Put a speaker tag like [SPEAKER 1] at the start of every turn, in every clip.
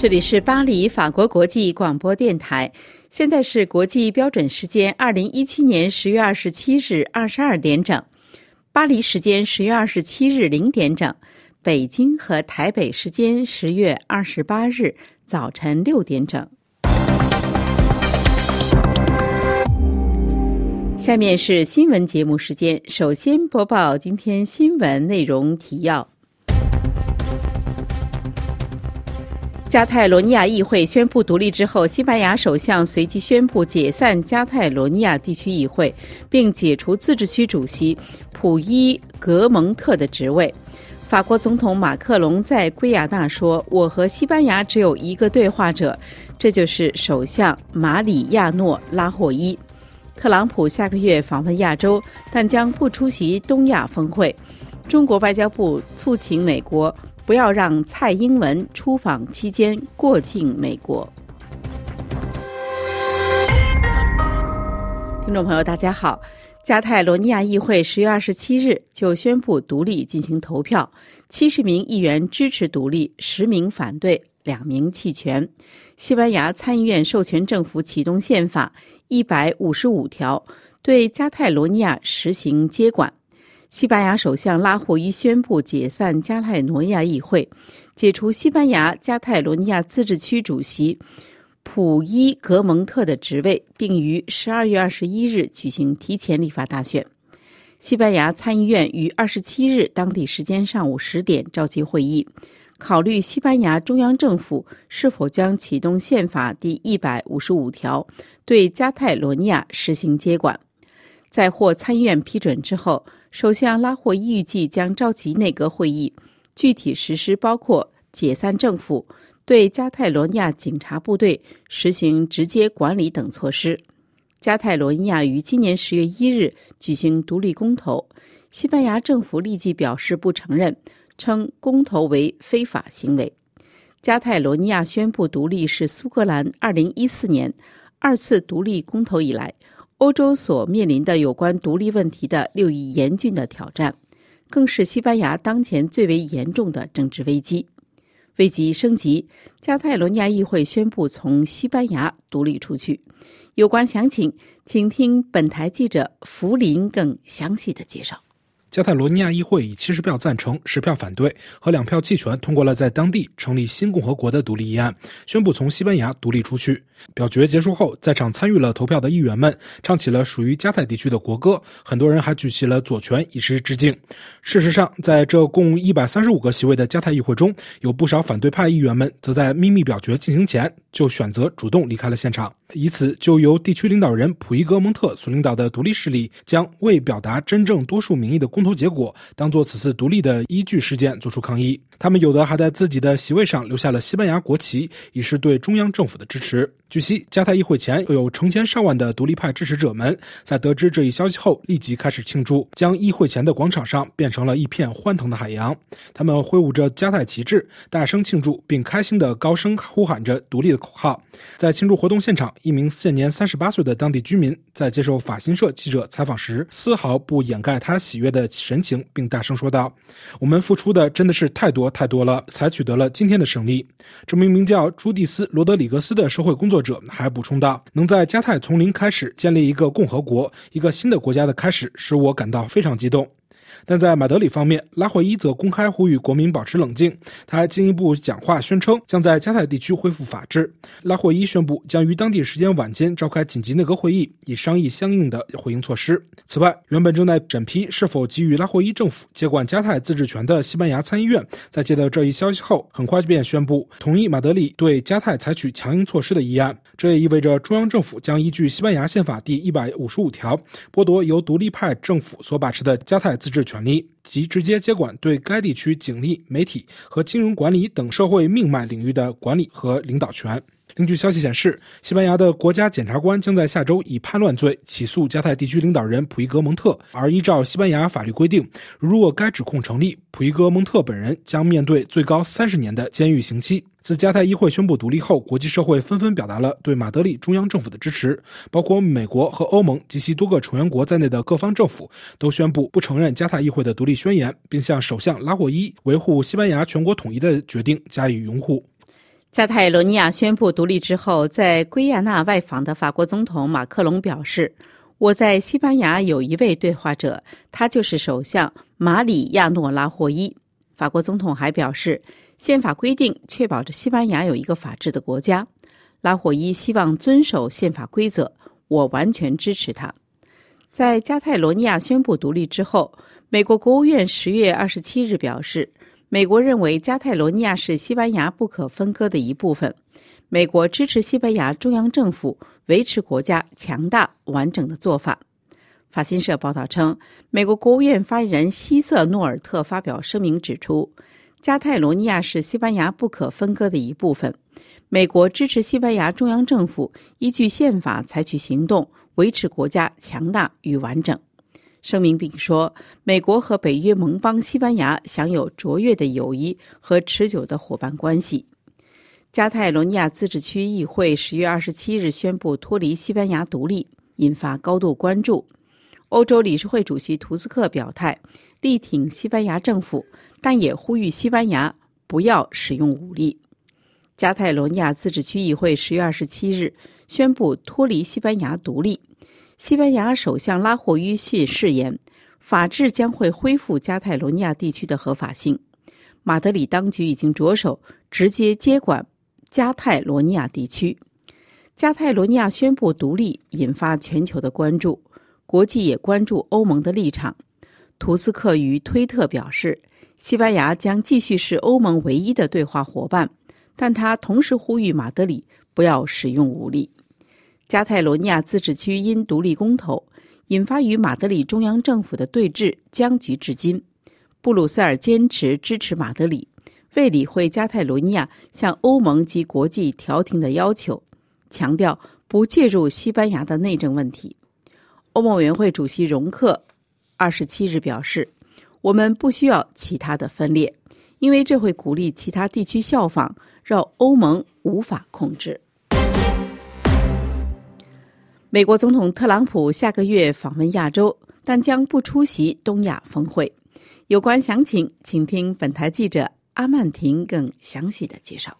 [SPEAKER 1] 这里是巴黎法国国际广播电台，现在是国际标准时间2017年10月27日22点整，巴黎时间10月27日0点整，北京和台北时间10月28日早晨6点整。下面是新闻节目时间，首先播报今天新闻内容提要。加泰罗尼亚议会宣布独立之后，西班牙首相随即宣布解散加泰罗尼亚地区议会，并解除自治区主席普伊格蒙特的职位。法国总统马克龙在圭亚那说：“我和西班牙只有一个对话者，这就是首相马里亚诺·拉霍伊。”特朗普下个月访问亚洲，但将不出席东亚峰会。中国外交部促请美国不要让蔡英文出访期间过境美国。听众朋友大家好，加泰罗尼亚议会10月27日就宣布独立进行投票，70名议员支持独立，10名反对，2名弃权。西班牙参议院授权政府启动宪法155条，对加泰罗尼亚实行接管。西班牙首相拉霍伊宣布解散加泰罗尼亚议会，解除西班牙加泰罗尼亚自治区主席普伊格蒙特的职位，并于12月21日举行提前立法大选。西班牙参议院于27日当地时间上午10点召集会议，考虑西班牙中央政府是否将启动宪法第155条，对加泰罗尼亚实行接管。在获参议院批准之后，首相拉霍伊预计将召集内阁会议，具体实施包括解散政府、对加泰罗尼亚警察部队实行直接管理等措施。加泰罗尼亚于今年10月1日举行独立公投，西班牙政府立即表示不承认，称公投为非法行为。加泰罗尼亚宣布独立是苏格兰2014年2次独立公投以来，欧洲所面临的有关独立问题的6一严峻的挑战，更是西班牙当前最为严重的政治危机。危机升级，加泰罗尼亚议会宣布从西班牙独立出去。有关详情，请听本台记者福林更详细的介绍。
[SPEAKER 2] 加泰罗尼亚议会以70票赞成、10票反对和2票弃权通过了在当地成立新共和国的独立议案，宣布从西班牙独立出去。表决结束后，在场参与了投票的议员们唱起了属于加泰地区的国歌，很多人还举起了左拳以示致敬。事实上，在这共135个席位的加泰议会中，有不少反对派议员们则在秘密表决进行前就选择主动离开了现场，以此就由地区领导人普伊格蒙特所领导的独立势力将未表达真正多数民意的公投结果当作此次独立的依据事件作出抗议。他们有的还在自己的席位上留下了西班牙国旗，以示对中央政府的支持。据悉，加泰议会前有成千上万的独立派支持者们在得知这一消息后立即开始庆祝，将议会前的广场上变成了一片欢腾的海洋。他们挥舞着加泰旗帜，大声庆祝，并开心地高声呼喊着独立的口号。在庆祝活动现场，一名现年38岁的当地居民在接受法新社记者采访时丝毫不掩盖他喜悦的神情，并大声说道：“我们付出的真的是太多太多了，才取得了今天的胜利。”这名名叫朱蒂斯·罗德里格斯的社会工作者还补充道：“能在加泰从零开始建立一个共和国，一个新的国家的开始，使我感到非常激动。”但在马德里方面，拉霍伊则公开呼吁国民保持冷静。他还进一步讲话宣称将在加泰地区恢复法治。拉霍伊宣布将于当地时间晚间召开紧急内阁会议，以商议相应的回应措施。此外，原本正在审批是否给予拉霍伊政府接管加泰自治权的西班牙参议院，在接到这一消息后，很快便宣布同意马德里对加泰采取强硬措施的议案。这也意味着中央政府将依据西班牙宪法第155条，剥夺由独立派政府所把持的加泰自治权利，即直接接管对该地区警力、媒体和金融管理等社会命脉领域的管理和领导权。另据消息显示，西班牙的国家检察官将在下周以叛乱罪起诉加泰地区领导人普伊格蒙特，而依照西班牙法律规定，如果该指控成立，普伊格蒙特本人将面对最高30年的监狱刑期。自加泰议会宣布独立后，国际社会纷纷表达了对马德里中央政府的支持，包括美国和欧盟及其多个成员国在内的各方政府都宣布不承认加泰议会的独立宣言，并向首相拉霍伊维护西班牙全国统一的决定加以拥护。
[SPEAKER 1] 加泰罗尼亚宣布独立之后，在圭亚那外访的法国总统马克龙表示，我在西班牙有一位对话者，他就是首相马里亚诺·拉霍伊。法国总统还表示，宪法规定确保着西班牙有一个法治的国家。拉霍伊希望遵守宪法规则，我完全支持他。在加泰罗尼亚宣布独立之后，美国国务院10月27日表示，美国认为加泰罗尼亚是西班牙不可分割的一部分。美国支持西班牙中央政府维持国家强大完整的做法。法新社报道称，美国国务院发言人希瑟诺尔特发表声明指出，加泰罗尼亚是西班牙不可分割的一部分。美国支持西班牙中央政府依据宪法采取行动，维持国家强大与完整。声明并说，美国和北约盟邦西班牙享有卓越的友谊和持久的伙伴关系。加泰罗尼亚自治区议会10月27日宣布脱离西班牙独立，引发高度关注。欧洲理事会主席图斯克表态，力挺西班牙政府，但也呼吁西班牙不要使用武力。加泰罗尼亚自治区议会10月27日宣布脱离西班牙独立。西班牙首相拉霍伊誓言，法治将会恢复加泰罗尼亚地区的合法性。马德里当局已经着手直接接管加泰罗尼亚地区。加泰罗尼亚宣布独立，引发全球的关注，国际也关注欧盟的立场。图斯克于推特表示，西班牙将继续是欧盟唯一的对话伙伴，但他同时呼吁马德里不要使用武力。加泰罗尼亚自治区因独立公投，引发与马德里中央政府的对峙僵局至今。布鲁塞尔坚持支持马德里，未理会加泰罗尼亚向欧盟及国际调停的要求，强调不介入西班牙的内政问题。欧盟委员会主席容克27日表示，我们不需要其他的分裂，因为这会鼓励其他地区效仿，让欧盟无法控制。美国总统特朗普下个月访问亚洲，但将不出席东亚峰会。有关详情，请听本台记者阿曼婷更详细的介绍。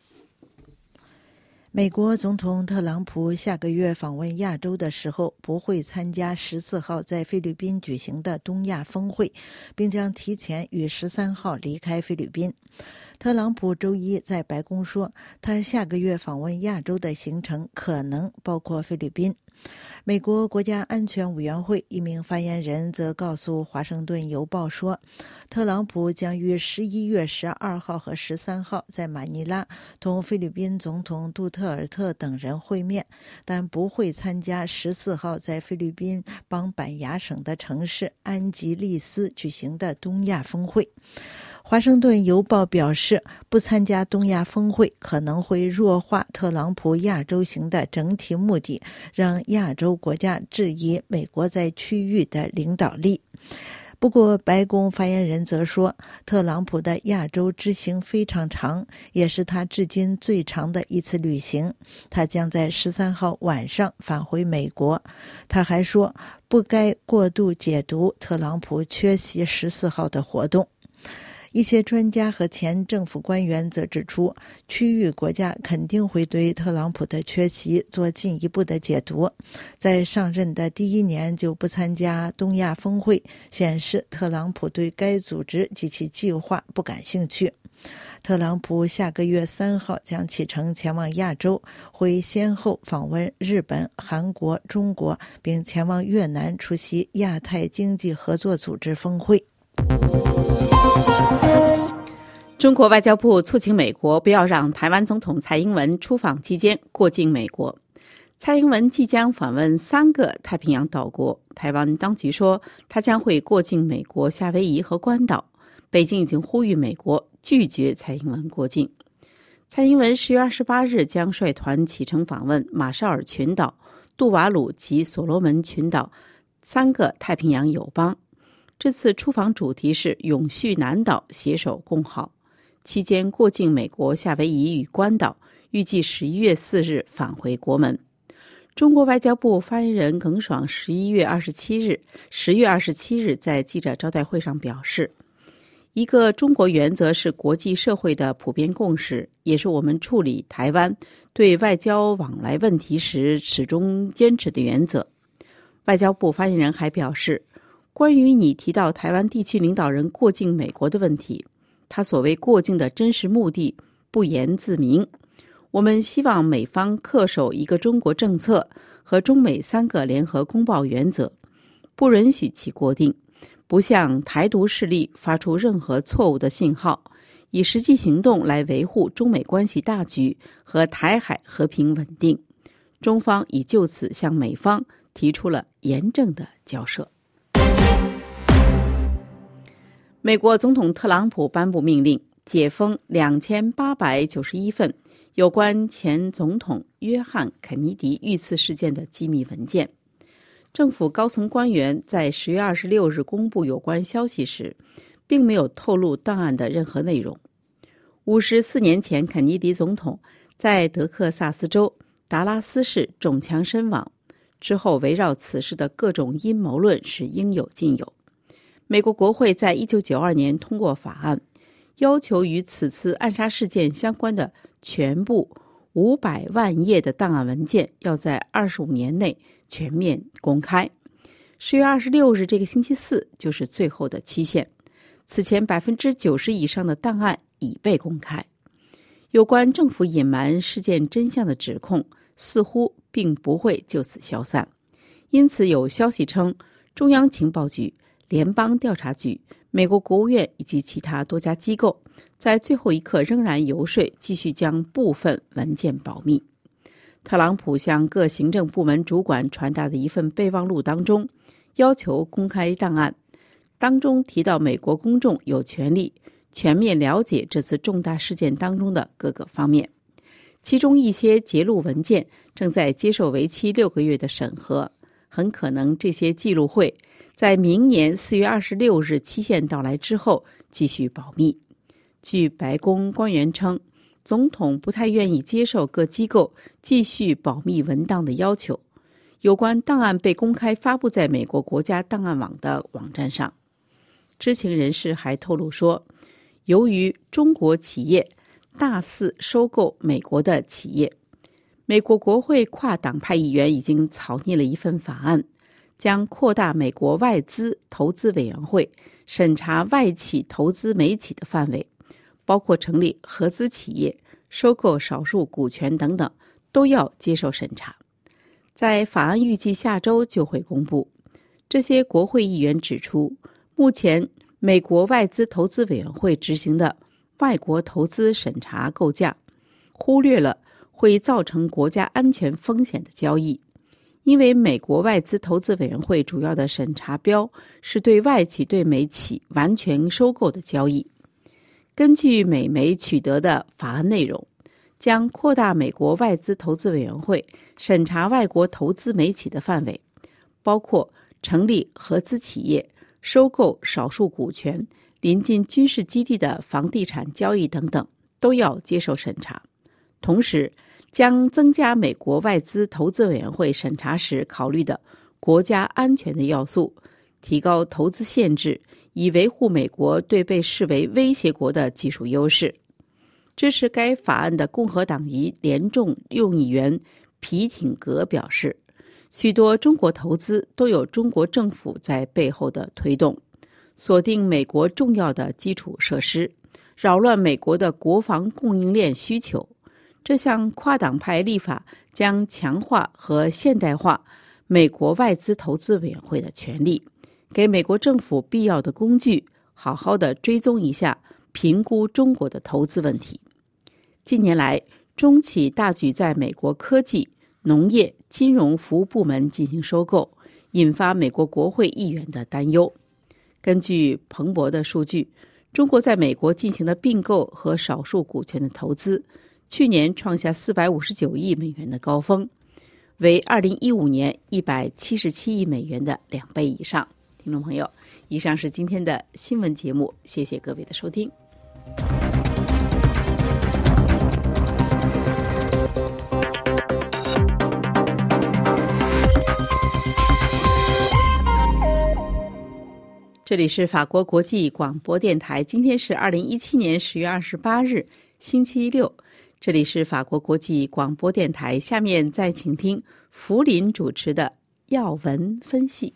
[SPEAKER 3] 美国总统特朗普下个月访问亚洲的时候，不会参加14号在菲律宾举行的东亚峰会，并将提前于13号离开菲律宾。特朗普周一在白宫说，他下个月访问亚洲的行程可能包括菲律宾。美国国家安全委员会一名发言人则告诉华盛顿邮报说，特朗普将于11月12号和13号在马尼拉同菲律宾总统杜特尔特等人会面，但不会参加14号在菲律宾邦板牙省的城市安吉利斯举行的东亚峰会。华盛顿邮报表示，不参加东亚峰会可能会弱化特朗普亚洲行的整体目的，让亚洲国家质疑美国在区域的领导力。不过，白宫发言人则说，特朗普的亚洲之行非常长，也是他至今最长的一次旅行。他将在13号晚上返回美国。他还说，不该过度解读特朗普缺席14号的活动。一些专家和前政府官员则指出，区域国家肯定会对特朗普的缺席做进一步的解读。在上任的第1年就不参加东亚峰会，显示特朗普对该组织及其计划不感兴趣。特朗普下个月3号将启程前往亚洲，会先后访问日本、韩国、中国，并前往越南出席亚太经济合作组织峰会。
[SPEAKER 1] 中国外交部促请美国不要让台湾总统蔡英文出访期间过境美国。蔡英文即将访问3个太平洋岛国，台湾当局说他将会过境美国夏威夷和关岛。北京已经呼吁美国拒绝蔡英文过境。蔡英文10月28日将率团启程访问马绍尔群岛、杜瓦鲁及所罗门群岛3个太平洋友邦。这次出访主题是永续南岛携手共好。期间过境美国夏威夷与关岛，预计11月4日返回国门。中国外交部发言人耿爽10月27日在记者招待会上表示， 一个中国原则是国际社会的普遍共识，也是我们处理台湾对外交往来问题时始终坚持的原则。外交部发言人还表示，关于你提到台湾地区领导人过境美国的问题，他所谓过境的真实目的不言自明。我们希望美方恪守一个中国政策和中美3个联合公报原则，不允许其过境，不向台独势力发出任何错误的信号，以实际行动来维护中美关系大局和台海和平稳定。中方已就此向美方提出了严正的交涉。美国总统特朗普颁布命令，解封2891份有关前总统约翰·肯尼迪遇刺事件的机密文件。政府高层官员在10月26日公布有关消息时，并没有透露档案的任何内容。54年前，肯尼迪总统在德克萨斯州达拉斯市中枪身亡，之后围绕此事的各种阴谋论是应有尽有。美国国会在1992年通过法案，要求与此次暗杀事件相关的全部500万页的档案文件要在25年内全面公开。10月26日这个星期四就是最后的期限，此前90%以上的档案已被公开。有关政府隐瞒事件真相的指控似乎并不会就此消散，因此有消息称，中央情报局、联邦调查局、美国国务院以及其他多家机构在最后一刻仍然游说继续将部分文件保密。特朗普向各行政部门主管传达的一份备忘录当中要求公开档案，当中提到美国公众有权利全面了解这次重大事件当中的各个方面，其中一些揭露文件正在接受为期6个月的审核，很可能这些记录会在明年4月26日期限到来之后继续保密。据白宫官员称，总统不太愿意接受各机构继续保密文档的要求，有关档案被公开发布在美国国家档案网的网站上。知情人士还透露说，由于中国企业大肆收购美国的企业，美国国会跨党派议员已经草拟了一份法案，将扩大美国外资投资委员会审查外企投资美企的范围，包括成立合资企业、收购少数股权等等，都要接受审查。在法案预计下周就会公布。这些国会议员指出，目前美国外资投资委员会执行的外国投资审查构架，忽略了会造成国家安全风险的交易。因为美国外资投资委员会主要的审查标是对外企对美企完全收购的交易。根据美媒取得的法案内容，将扩大美国外资投资委员会审查外国投资美企的范围，包括成立合资企业、收购少数股权、临近军事基地的房地产交易等等，都要接受审查。同时，将增加美国外资投资委员会审查时考虑的国家安全的要素，提高投资限制，以维护美国对被视为威胁国的技术优势。支持该法案的共和党籍联众众议员皮挺格表示，许多中国投资都有中国政府在背后的推动，锁定美国重要的基础设施，扰乱美国的国防供应链需求。这项跨党派立法将强化和现代化美国外资投资委员会的权利，给美国政府必要的工具，好好的追踪一下评估中国的投资问题。近年来，中企大举在美国科技、农业、金融服务部门进行收购，引发美国国会议员的担忧。根据彭博的数据，中国在美国进行的并购和少数股权的投资，去年创下459亿美元的高峰，为2015年177亿美元的2倍以上。听众朋友，以上是今天的新闻节目，谢谢各位的收听。 这里是法国国际广播电台，今天是2017年10月28日，星期六。这里是法国国际广播电台，下面再请听福林主持的要闻分析。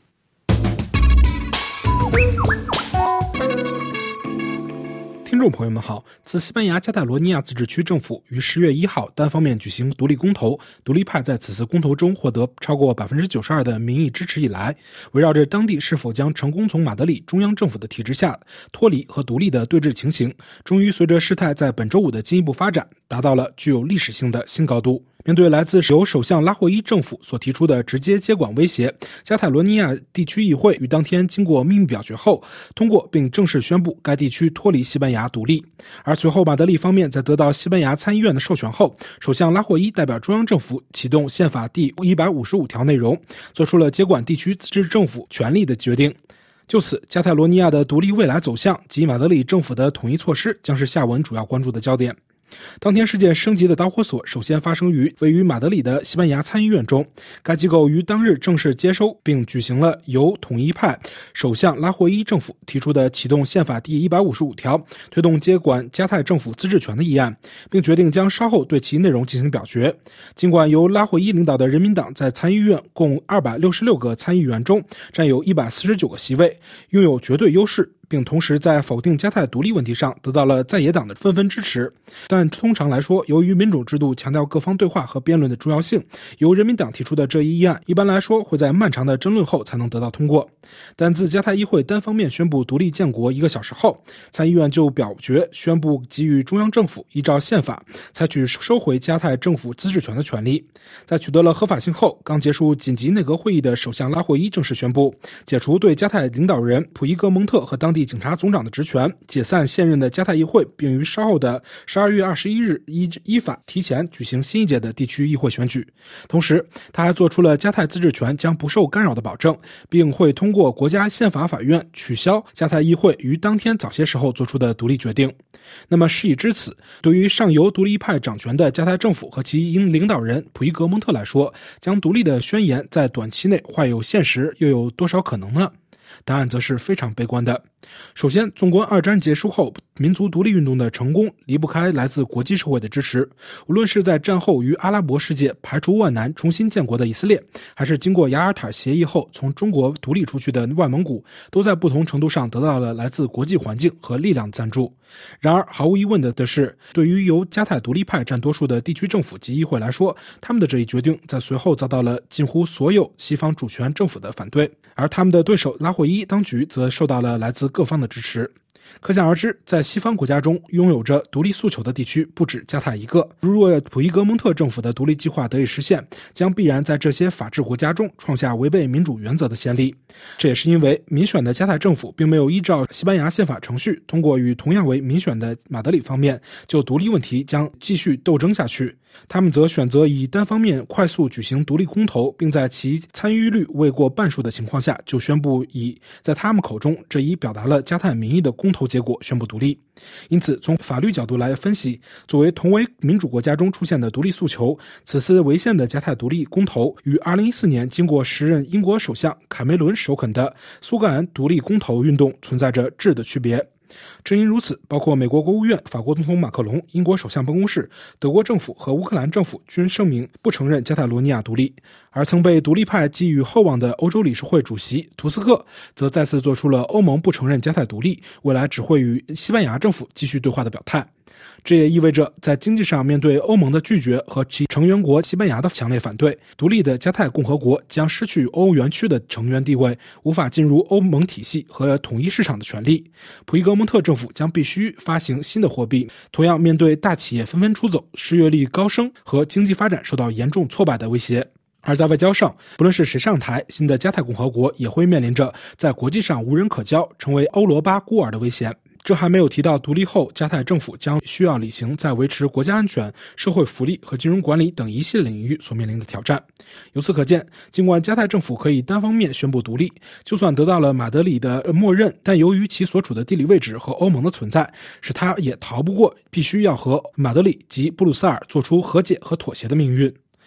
[SPEAKER 2] 听众朋友们好，自西班牙加泰罗尼亚自治区政府于10月1号单方面举行独立公投，独立派在此次公投中获得超过 92% 的民意支持以来，围绕着当地是否将成功从马德里中央政府的体制下脱离和独立的对峙情形，终于随着事态在本周五的进一步发展，达到了具有历史性的新高度。面对来自由首相拉霍伊政府所提出的直接接管威胁，加泰罗尼亚地区议会于当天经过秘密表决后通过，并正式宣布该地区脱离西班牙独立。而随后马德里方面在得到西班牙参议院的授权后，首相拉霍伊代表中央政府启动宪法第155条内容，做出了接管地区自治政府权力的决定。就此，加泰罗尼亚的独立未来走向及马德里政府的统一措施将是下文主要关注的焦点。当天事件升级的导火索首先发生于位于马德里的西班牙参议院中，该机构于当日正式接收并举行了由统一派首相拉霍伊政府提出的启动宪法第155条推动接管加泰政府自治权的议案，并决定将稍后对其内容进行表决。尽管由拉霍伊领导的人民党在参议院共266个参议员中占有149个席位，拥有绝对优势，并同时在否定加泰独立问题上得到了在野党的纷纷支持。但通常来说，由于民主制度强调各方对话和辩论的重要性，由人民党提出的这一议案一般来说会在漫长的争论后才能得到通过。但自加泰议会单方面宣布独立建国1个小时后，参议院就表决宣布给予中央政府依照宪法采取收回加泰政府自治权的权利。在取得了合法性后，刚结束紧急内阁会议的首相拉霍伊正式宣布解除对加泰领导人普伊格蒙特和当地警察总长的职权，解散现任的加泰议会，并于稍后的12月21日依法提前举行新一届的地区议会选举。同时，他还做出了加泰自治权将不受干扰的保证，并会通过国家宪法法院取消加泰议会于当天早些时候做出的独立决定。那么事已至此，对于上游独立派掌权的加泰政府和其领导人普伊格蒙特来说，将独立的宣言在短期内化有现实又有多少可能呢？答案则是非常悲观的。首先，纵观二战结束后民族独立运动的成功，离不开来自国际社会的支持。无论是在战后于阿拉伯世界排除万难重新建国的以色列，还是经过雅尔塔协议后从中国独立出去的外蒙古，都在不同程度上得到了来自国际环境和力量赞助。然而毫无疑问的是，对于由加泰独立派占多数的地区政府及议会来说，他们的这一决定在随后遭到了近乎所有西方主权政府的反对，而他们的对手拉霍伊当局则受到了来自各方的支持。可想而知，在西方国家中拥有着独立诉求的地区不止加泰一个。如若普伊格蒙特政府的独立计划得以实现，将必然在这些法治国家中创下违背民主原则的先例。这也是因为民选的加泰政府并没有依照西班牙宪法程序通过与同样为民选的马德里方面就独立问题将继续斗争下去。他们则选择以单方面快速举行独立公投，并在其参与率未过半数的情况下就宣布以在他们口中这一表达了加泰民意的公投结果宣布独立。因此，从法律角度来分析，作为同为民主国家中出现的独立诉求，此次违宪的加泰独立公投与2014年经过时任英国首相卡梅伦首肯的苏格兰独立公投运动存在着质的区别。正因如此，包括美国国务院、法国总统马克龙、英国首相办公室、德国政府和乌克兰政府均声明不承认加泰罗尼亚独立，而曾被独立派寄予厚望的欧洲理事会主席图斯克则再次做出了欧盟不承认加泰独立，未来只会与西班牙政府继续对话的表态。这也意味着，在经济上面对欧盟的拒绝和其成员国西班牙的强烈反对，独立的加泰共和国将失去欧元区的成员地位，无法进入欧盟体系和统一市场的权利。普伊格蒙特政府将必须发行新的货币，同样面对大企业纷纷出走、失业率高升和经济发展受到严重挫败的威胁。而在外交上，不论是谁上台，新的加泰共和国也会面临着在国际上无人可交，成为欧罗巴孤儿的危险。这还没有提到独立后加泰政府将需要履行在维持国家安全、社会福利和金融管理等一系列领域所面临的挑战。由此可见，尽管加泰政府可以单方面宣布独立，就算得到了马德里的默认，但由于其所处的地理位置和欧盟的存在，使它也逃不过必须要和马德里及布鲁塞尔做出和解和妥协的命运。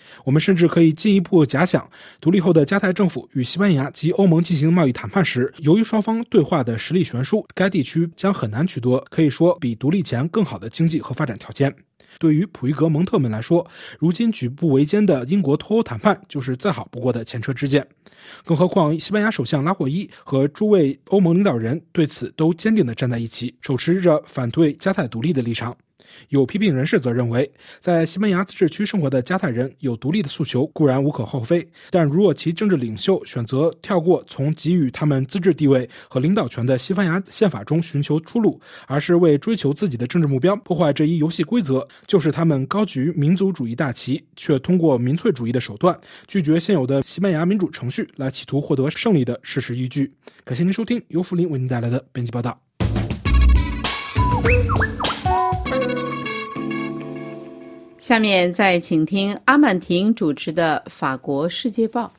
[SPEAKER 2] 我们甚至可以进一步假想，独立后的加泰政府与西班牙及欧盟进行贸易谈判时，由于双方对话的实力悬殊，该地区将很难取得可以说比独立前更好的经济和发展条件。对于普伊格蒙特们来说，如今举步维艰的英国脱欧谈判就是再好不过的前车之鉴。更何况西班牙首相拉霍伊和诸位欧盟领导人对此都坚定地站在一起，手持着反对加泰独立的立场。有批评人士则认为，在西班牙自治区生活的加泰人有独立的诉求固然无可厚非，但如果其政治领袖选择跳过从给予他们自治地位和领导权的西班牙宪法中寻求出路，而是为追求自己的政治目标破坏这一游戏规则，就是他们高举民族主义大旗，却通过民粹主义的手段拒绝现有的西班牙民主程序来企图获得胜利的事实依据。感谢您收听由福林为您带来的编辑报道。
[SPEAKER 1] 下面再请听阿曼婷主持的《法国世界报》。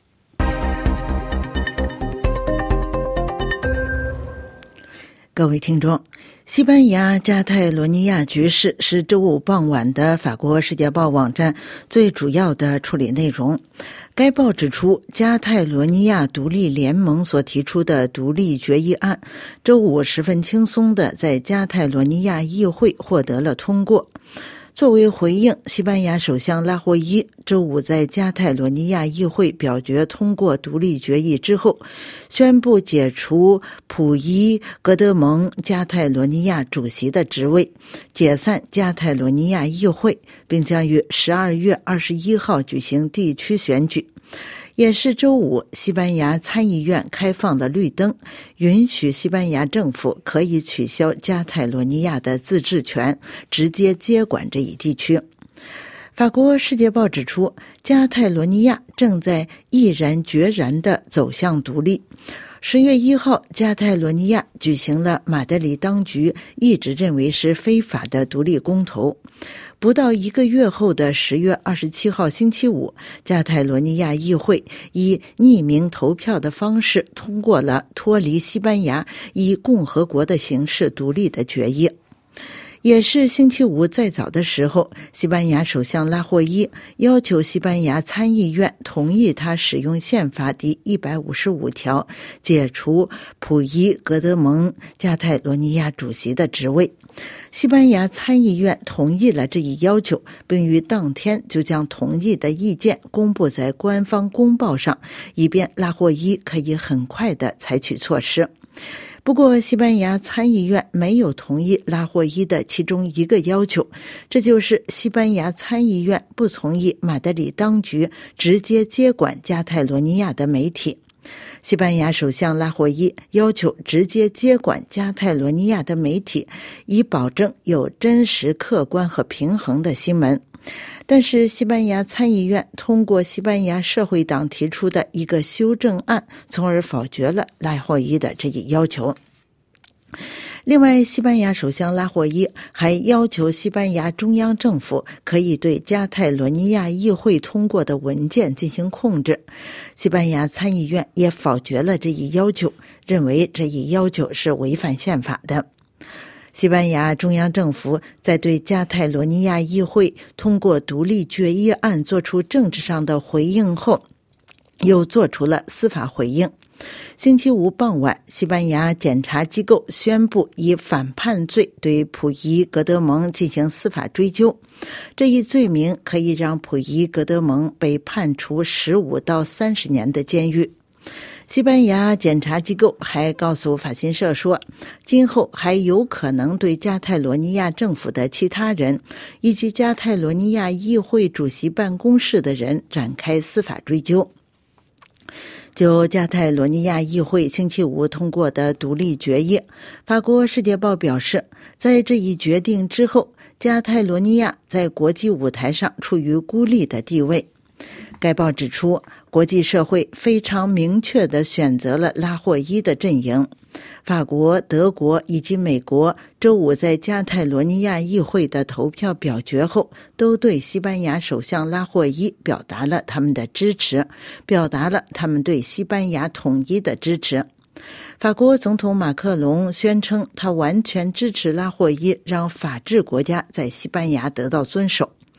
[SPEAKER 3] 各位听众，西班牙加泰罗尼亚局势是周五傍晚的法国世界报网站最主要的处理内容。该报指出，加泰罗尼亚独立联盟所提出的独立决议案周五十分轻松地在加泰罗尼亚议会获得了通过。作为回应，西班牙首相拉霍伊周五在加泰罗尼亚议会表决通过独立决议之后，宣布解除普伊格德蒙加泰罗尼亚主席的职位，解散加泰罗尼亚议会，并将于12月21号举行地区选举。也是周五，西班牙参议院开放了绿灯，允许西班牙政府可以取消加泰罗尼亚的自治权，直接接管这一地区。法国世界报指出，加泰罗尼亚正在毅然决然地走向独立。10月1号，加泰罗尼亚举行了马德里当局一直认为是非法的独立公投。不到1个月后的10月27号星期五，加泰罗尼亚议会以匿名投票的方式通过了脱离西班牙以共和国的形式独立的决议。也是星期五再早的时候，西班牙首相拉霍伊要求西班牙参议院同意他使用宪法第155条解除普伊格德蒙加泰罗尼亚主席的职位。西班牙参议院同意了这一要求，并于当天就将同意的意见公布在官方公报上，以便拉霍伊可以很快地采取措施。不过，西班牙参议院没有同意拉霍伊的其中一个要求，这就是西班牙参议院不同意马德里当局直接接管加泰罗尼亚的媒体。西班牙首相拉霍伊要求直接接管加泰罗尼亚的媒体，以保证有真实、客观和平衡的新闻。但是西班牙参议院通过西班牙社会党提出的一个修正案，从而否决了拉霍伊的这一要求。另外，西班牙首相拉霍伊还要求西班牙中央政府可以对加泰罗尼亚议会通过的文件进行控制。西班牙参议院也否决了这一要求，认为这一要求是违反宪法的。西班牙中央政府在对加泰罗尼亚议会通过独立决议案做出政治上的回应后，又做出了司法回应。星期五傍晚，西班牙检察机构宣布以反叛罪对普伊格德蒙进行司法追究。这一罪名可以让普伊格德蒙被判处15到30年的监狱。西班牙检察机构还告诉法新社说，今后还有可能对加泰罗尼亚政府的其他人以及加泰罗尼亚议会主席办公室的人展开司法追究。就加泰罗尼亚议会星期五通过的独立决议，法国世界报表示，在这一决定之后，加泰罗尼亚在国际舞台上处于孤立的地位。该报指出，国际社会非常明确地选择了拉霍伊的阵营。法国、德国以及美国周五在加泰罗尼亚议会的投票表决后，都对西班牙首相拉霍伊表达了他们的支持，表达了他们对西班牙统一的支持。法国总统马克龙宣称，他完全支持拉霍伊让法治国家在西班牙得到遵守。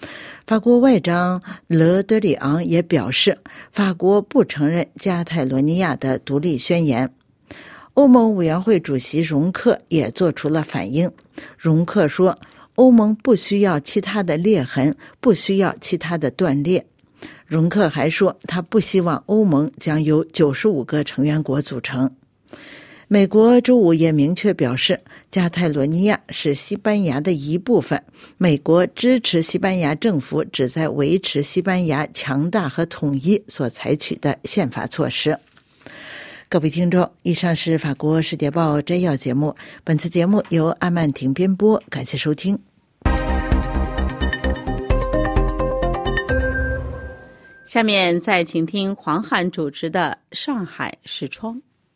[SPEAKER 3] 法国外长勒德里昂也表示，法国不承认加泰罗尼亚的独立宣言。欧盟委员会主席容克也做出了反应。容克说，欧盟不需要其他的裂痕，不需要其他的断裂。容克还说，他不希望欧盟将由95个成员国组成。美国周五也明确表示，加泰罗尼亚是西班牙的一部分，美国支持西班牙政府旨在维持西班牙强大和统一所采取的宪法措施。各位听众，以上是法国世界报摘要节目，本次节目由阿曼婷编播，感谢收听。
[SPEAKER 1] 下面再请听黄汉主持的《上海视窗》。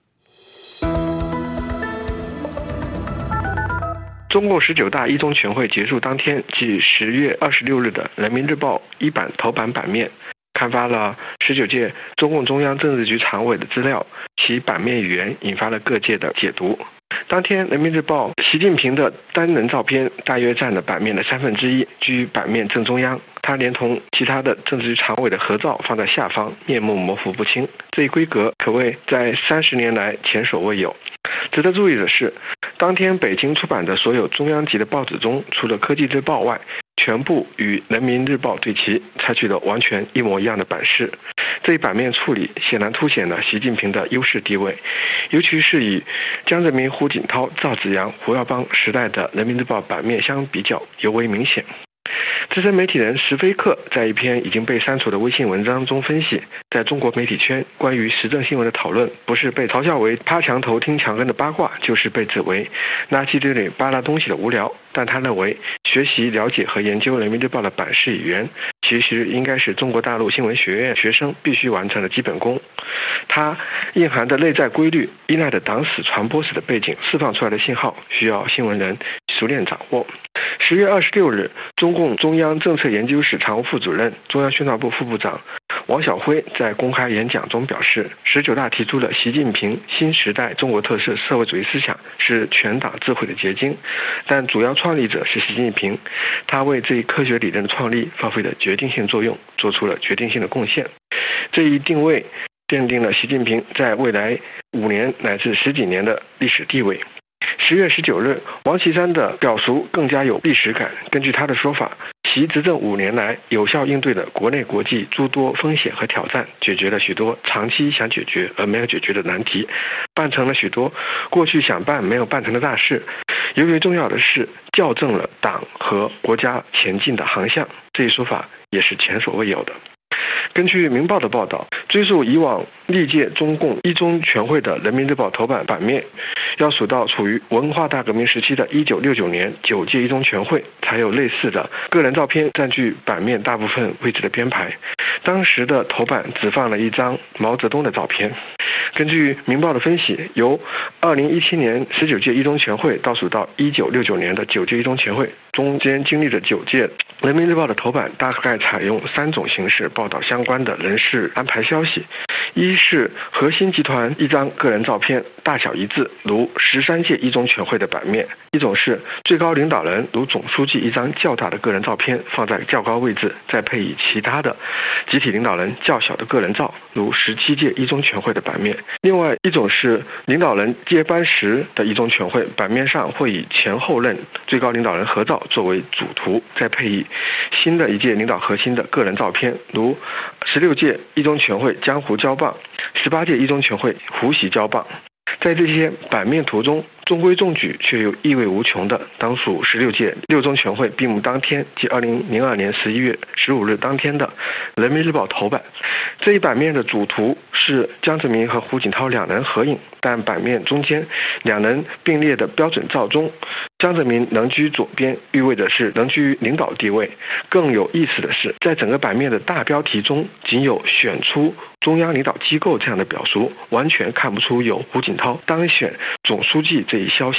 [SPEAKER 4] 中共19大一中全会结束当天，即10月26日的《人民日报》一版头版版面刊发了19届中共中央政治局常委的资料，其版面语言引发了各界的解读。当天，《人民日报》习近平的单人照片大约占了版面的1/3，居版面正中央。他连同其他的政治局常委的合照放在下方，面目模糊不清。这一规格可谓在30年来前所未有。值得注意的是，当天北京出版的所有中央级的报纸中，除了《科技日报》外，全部与《人民日报》对齐，采取了完全一模一样的版式。这一版面处理显然凸显了习近平的优势地位，尤其是与江泽民、胡锦涛、赵紫阳、胡耀邦时代的《人民日报》版面相比较尤为明显。资深媒体人石飞克在一篇已经被删除的微信文章中分析，在中国媒体圈关于时政新闻的讨论，不是被嘲笑为趴墙头听墙根的八卦，就是被指为垃圾堆里扒拉东西的无聊。但他认为，学习、了解和研究人民日报的版式语言，其实应该是中国大陆新闻学院学生必须完成的基本功。它蕴含的内在规律、依赖的党史、传播史的背景释放出来的信号，需要新闻人熟练掌握。10月26日，中共中央政策研究室常务副主任、中央宣传部副部长王晓辉在公开演讲中表示，19大提出了习近平新时代中国特色社会主义思想是全党智慧的结晶，但主要创立者是习近平，他为这一科学理论的创立发挥了决定性作用，做出了决定性的贡献。这一定位奠定了习近平在未来5年乃至10几年的历史地位。10月19日，王岐山的表述更加有历史感。根据他的说法，习执政5年来，有效应对了国内国际诸多风险和挑战，解决了许多长期想解决而没有解决的难题，办成了许多过去想办没有办成的大事。尤为重要的是，校正了党和国家前进的航向。这一说法也是前所未有的。根据《明报》的报道，追溯以往历届中共一中全会的《人民日报》头版版面，要数到处于文化大革命时期的1969年9届一中全会，才有类似的个人照片占据版面大部分位置的编排。当时的头版只放了一张毛泽东的照片。根据《明报》的分析，由2017年19届一中全会倒数到1969年的9届一中全会，中间经历了9届，《人民日报》的头版大概采用3种形式报道相关的人事安排消息：一是核心集团一张个人照片，大小一致，如13届一中全会的版面；一种是最高领导人如总书记一张较大的个人照片放在较高位置，再配以其他的集体领导人较小的个人照，如17届一中全会的版面。另外一种是领导人接班时的一中全会，版面上会以前后任最高领导人合照作为主图，再配以新的一届领导核心的个人照片，如16届一中全会江湖交棒，18届一中全会胡锡交棒。在这些版面图中，中规中矩却又意味无穷的，当属16届六中全会闭幕当天，即2002年11月15日当天的《人民日报》头版。这一版面的主图是江泽民和胡锦涛两人合影，但版面中间两人并列的标准照中，江泽民能居左边，意味着是能居领导地位。更有意思的是，在整个版面的大标题中，仅有选出中央领导机构这样的表述，完全看不出有胡锦涛当选总书记这一消息。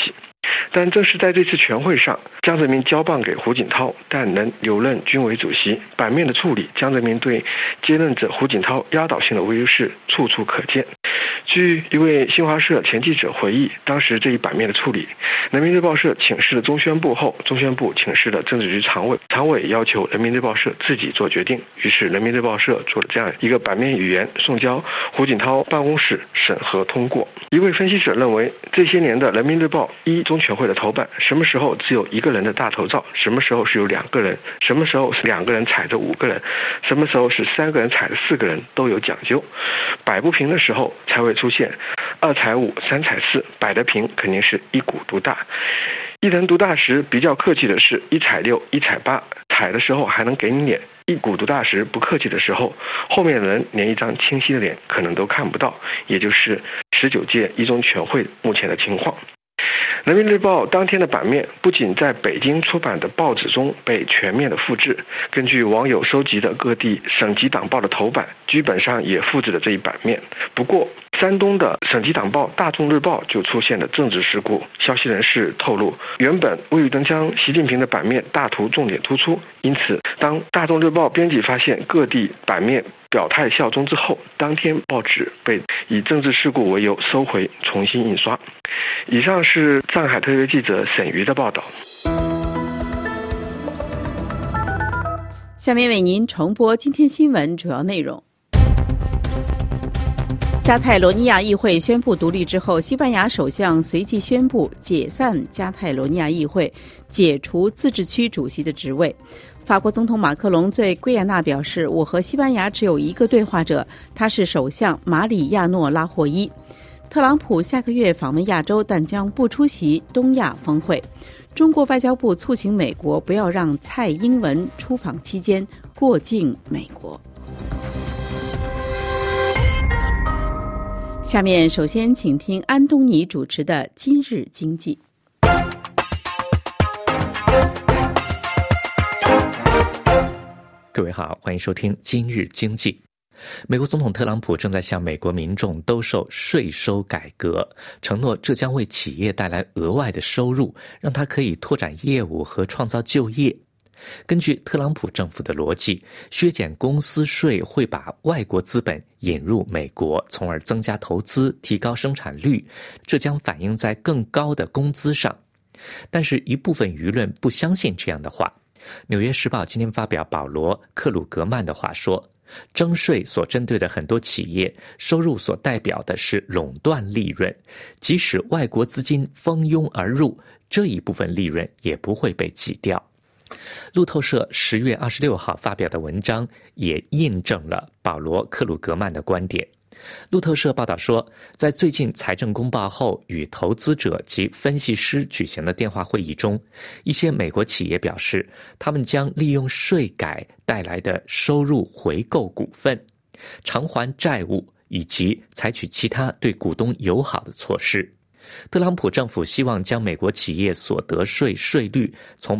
[SPEAKER 4] 但正是在这次全会上，江泽民交棒给胡锦涛，但能留任军委主席。版面的处理，江泽民对接任者胡锦涛压倒性的威势处处可见。据一位新华社前记者回忆，当时这一版面的处理，人民日报社请示了中宣部后，中宣部请示了政治局常委，常委要求人民日报社自己做决定，于是人民日报社做了这样一个版面语言，送交胡锦涛办公室审核通过。一位分析者认为，这些年的人民日报一中全会的头版，什么时候只有一个人的大头照，什么时候是有2个人，什么时候是2个人踩着5个人，什么时候是3个人踩着4个人，都有讲究。摆不平的时候才会出现2踩5 3踩4，摆得平肯定是一股独大。一人独大时比较客气的是1踩6 1踩8，踩的时候还能给你脸，一股独大时不客气的时候，后面的人连一张清晰的脸可能都看不到，也就是19届一中全会目前的情况。人民日报当天的版面不仅在北京出版的报纸中被全面的复制，根据网友收集的各地省级党报的头版，基本上也复制了这一版面。不过山东的省级党报《大众日报》就出现了政治事故。消息人士透露，原本未雨登江习近平的版面大图重点突出，因此当《大众日报》编辑发现各地版面表态效忠之后，当天报纸被以政治事故为由收回，重新印刷。以上是上海特约记者沈瑜的报道。
[SPEAKER 1] 下面为您重播今天新闻主要内容。加泰罗尼亚议会宣布独立之后，西班牙首相随即宣布解散加泰罗尼亚议会，解除自治区主席的职位。法国总统马克龙对圭亚那表示，我和西班牙只有一个对话者，他是首相马里亚诺·拉霍伊。特朗普下个月访问亚洲，但将不出席东亚峰会。中国外交部促请美国不要让蔡英文出访期间过境美国。下面首先请听安东尼主持的《今日经济》。
[SPEAKER 5] 各位好，欢迎收听《今日经济》。美国总统特朗普正在向美国民众兜售税收改革，承诺这将为企业带来额外的收入，让它可以拓展业务和创造就业。根据特朗普政府的逻辑，削减公司税会把外国资本引入美国，从而增加投资，提高生产率，这将反映在更高的工资上。但是一部分舆论不相信这样的话。纽约时报今天发表保罗·克鲁格曼的话说，征税所针对的很多企业收入所代表的是垄断利润，即使外国资金蜂拥而入，这一部分利润也不会被挤掉。路透社10月26号发表的文章也印证了保罗·克鲁格曼的观点。路透社报道说，在最近财政公报后与投资者及分析师举行的电话会议中，一些美国企业表示，他们将利用税改带来的收入回购股份，偿还债务，以及采取其他对股东友好的措施。特朗普政府希望将美国企业所得税税率从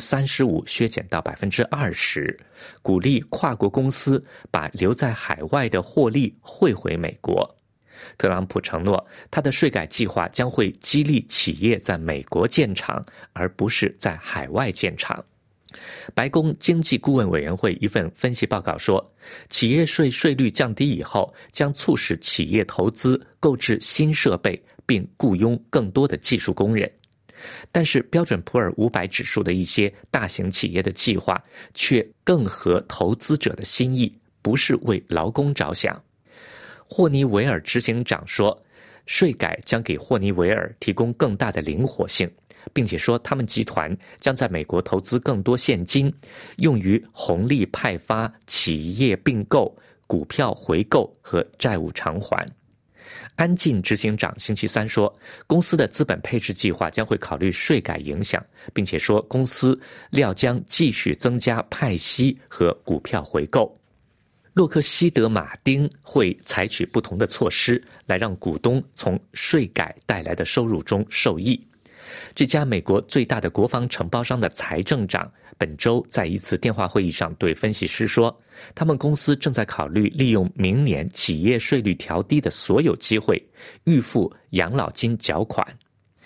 [SPEAKER 5] 35% 削减到 20%， 鼓励跨国公司把留在海外的获利汇回美国。特朗普承诺，他的税改计划将会激励企业在美国建厂，而不是在海外建厂。白宫经济顾问委员会一份分析报告说，企业税税率降低以后，将促使企业投资购置新设备，并雇佣更多的技术工人。但是标准普尔500指数的一些大型企业的计划却更合投资者的心意，不是为劳工着想。霍尼韦尔执行长说，税改将给霍尼韦尔提供更大的灵活性，并且说他们集团将在美国投资更多现金，用于红利派发、企业并购、股票回购和债务偿还。安进执行长星期三说，公司的资本配置计划将会考虑税改影响，并且说公司料将继续增加派息和股票回购。洛克希德马丁会采取不同的措施来让股东从税改带来的收入中受益。这家美国最大的国防承包商的财政长本周在一次电话会议上对分析师说，他们公司正在考虑利用明年企业税率调低的所有机会，预付养老金缴款。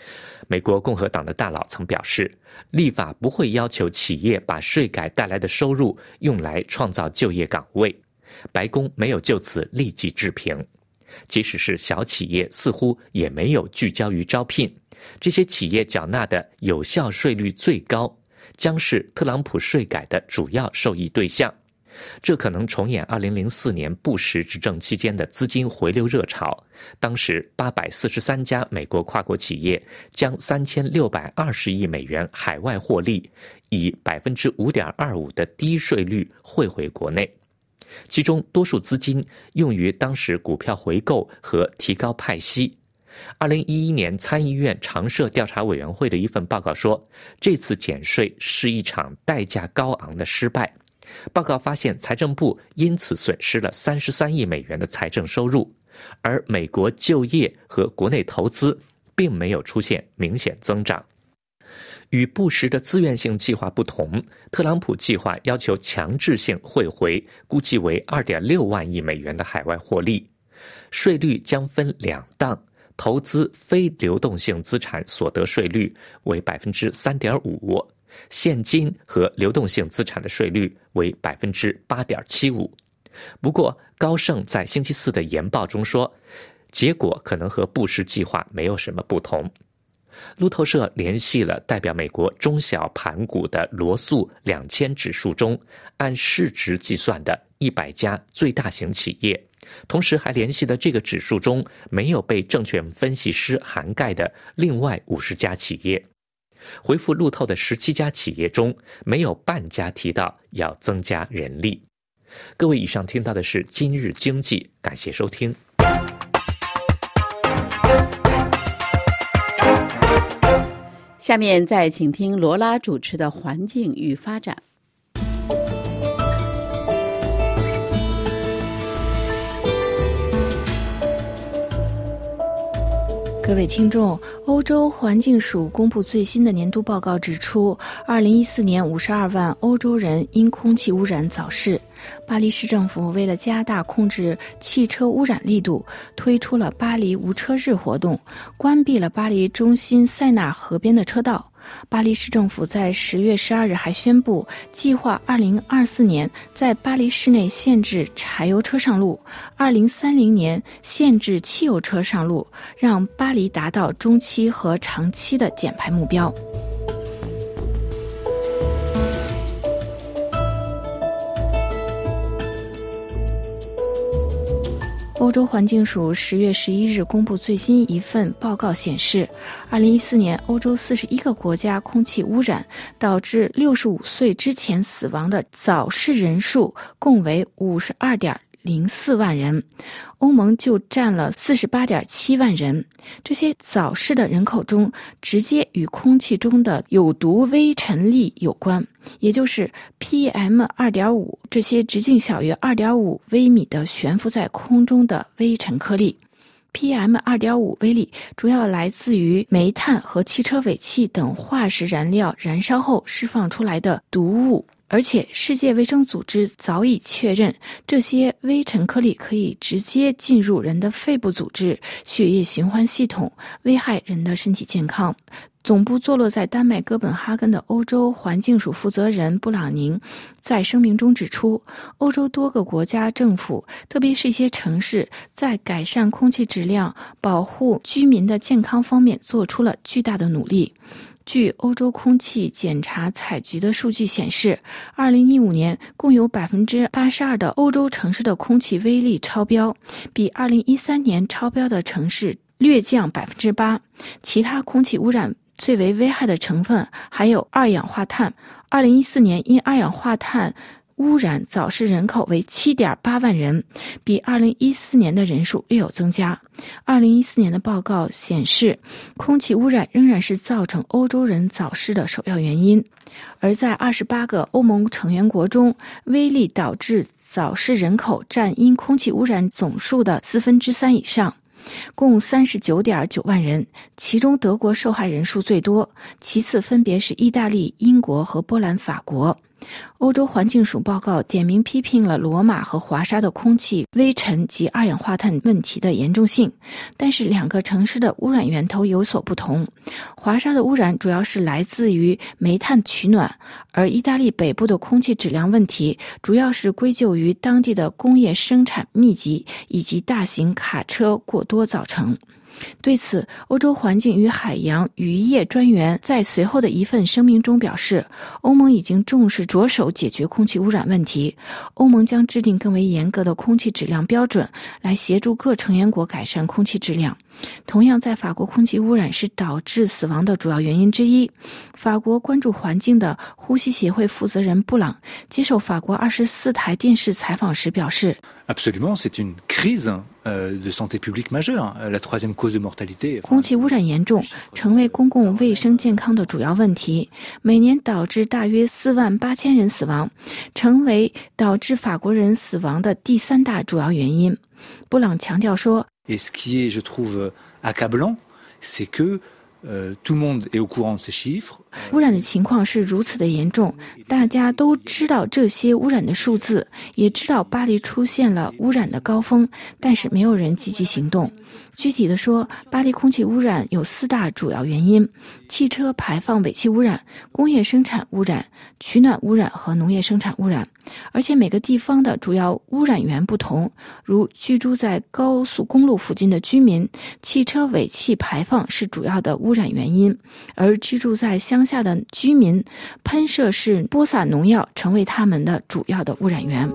[SPEAKER 5] 美国共和党的大佬曾表示，立法不会要求企业把税改带来的收入用来创造就业岗位。白宫没有就此立即置评。即使是小企业，似乎也没有聚焦于招聘。这些企业缴纳的有效税率最高，将是特朗普税改的主要受益对象。这可能重演2004年布什执政期间的资金回流热潮。当时843家美国跨国企业将3620亿美元海外获利以 5.25% 的低税率汇回国内，其中多数资金用于当时股票回购和提高派息。2011年参议院常设调查委员会的一份报告说，这次减税是一场代价高昂的失败。报告发现，财政部因此损失了33亿美元的财政收入，而美国就业和国内投资并没有出现明显增长。与布什的自愿性计划不同，特朗普计划要求强制性汇回估计为 2.6 万亿美元的海外获利，税率将分2档，投资非流动性资产所得税率为 3.5%， 现金和流动性资产的税率为 8.75%。 不过高盛在星期四的研报中说，结果可能和布什计划没有什么不同。路透社联系了代表美国中小盘股的罗素2000指数中按市值计算的100家最大型企业，同时还联系了这个指数中没有被证券分析师涵盖的另外50家企业。回复路透的17家企业中，没有半家提到要增加人力。各位，以上听到的是今日经济，感谢收听。
[SPEAKER 1] 下面再请听罗拉主持的《环境与发展》。
[SPEAKER 6] 各位听众，欧洲环境署公布最新的年度报告指出，2014年52万欧洲人因空气污染早逝。巴黎市政府为了加大控制汽车污染力度，推出了巴黎无车日活动，关闭了巴黎中心塞纳河边的车道。巴黎市政府在10月12日还宣布，计划2024年在巴黎市内限制柴油车上路，2030年限制汽油车上路，让巴黎达到中期和长期的减排目标。欧洲环境署10月11日公布最新一份报告显示，2014年欧洲41个国家空气污染导致65岁之前死亡的早逝人数共为52.04万人，欧盟就占了48.7万人。这些早逝的人口中，直接与空气中的有毒微尘粒有关，也就是 PM2.5 这些直径小于 2.5 微米的悬浮在空中的微尘颗粒。PM2.5 微粒主要来自于煤炭和汽车尾气等化石燃料燃烧后释放出来的毒物，而且世界卫生组织早已确认，这些微尘颗粒可以直接进入人的肺部组织、血液循环系统，危害人的身体健康。总部坐落在丹麦哥本哈根的欧洲环境署负责人布朗宁在声明中指出，欧洲多个国家政府，特别是一些城市，在改善空气质量、保护居民的健康方面做出了巨大的努力。据欧洲空气检查采集的数据显示，2015年共有 82% 的欧洲城市的空气微粒超标，比2013年超标的城市略降 8%。 其他空气污染最为危害的成分还有二氧化碳。2014年因二氧化碳污染早逝人口为 7.8 万人，比2014年的人数略有增加。2014年的报告显示，空气污染仍然是造成欧洲人早逝的首要原因。而在28个欧盟成员国中，微粒导致早逝人口占因空气污染总数的3/4以上，共 39.9 万人，其中德国受害人数最多，其次分别是意大利、英国和波兰、法国。 欧洲环境署报告点名批评了罗马和华沙的空气微尘及二氧化碳问题的严重性，但是两个城市的污染源头有所不同。华沙的污染主要是来自于煤炭取暖，而意大利北部的空气质量问题主要是归咎于当地的工业生产密集以及大型卡车过多造成。对此，欧洲环境与海洋渔业专员在随后的一份声明中表示，欧盟已经重视着手解决空气污染问题，欧盟将制定更为严格的空气质量标准，来协助各成员国改善空气质量。同样，在法国，空气污染是导致死亡的主要原因之一。法国关注环境的呼吸协会负责人布朗接受法国24台电视采访时表示
[SPEAKER 7] Absolument, c'est une crise de santé publique majeure, la troisième cause de mortalité.
[SPEAKER 6] 空气污染严重，成为公共卫生健康的主要问题，每年导致大约48000人死亡，成为导致法国人死亡的第3大主要原因。布朗强调说
[SPEAKER 7] Et ce qui est, je trouve, accablant, c'est que tout le monde est au courant de ces chiffres.
[SPEAKER 6] 污染的情况是如此的严重，大家都知道这些污染的数字，也知道巴黎出现了污染的高峰，但是没有人积极行动。具体的说，巴黎空气污染有4大主要原因：汽车排放尾气污染、工业生产污染、取暖污染和农业生产污染。而且每个地方的主要污染源不同，如居住在高速公路附近的居民，汽车尾气排放是主要的污染原因，而居住在乡下的居民，喷射式播撒农药成为他们的主要的污染源。